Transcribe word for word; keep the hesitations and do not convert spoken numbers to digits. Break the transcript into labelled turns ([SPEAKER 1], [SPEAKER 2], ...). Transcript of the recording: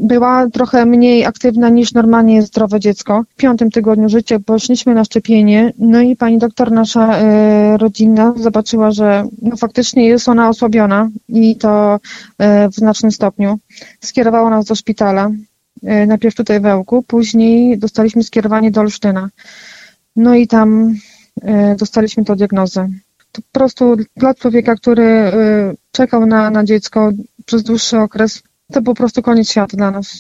[SPEAKER 1] była trochę mniej aktywna niż normalnie zdrowe dziecko. W piątym tygodniu życia poszliśmy na szczepienie, no i pani doktor nasza y, rodzinna zobaczyła, że no, faktycznie jest ona osłabiona i to y, w znacznym stopniu. Skierowała nas do szpitala, y, najpierw tutaj w Ełku, później dostaliśmy skierowanie do Olsztyna. No i tam y, dostaliśmy tę diagnozę. To po prostu dla człowieka, który y, czekał na, na dziecko przez dłuższy okres, to po prostu koniec świata dla nas.